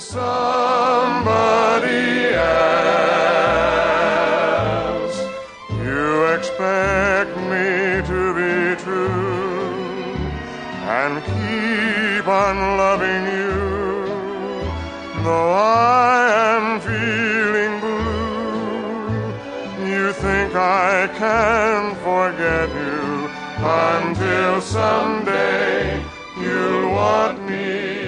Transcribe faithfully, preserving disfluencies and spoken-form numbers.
somebody else. You expect me to be true and keep on loving you, though I am feeling blue. You think I can forget you until someday you'll want me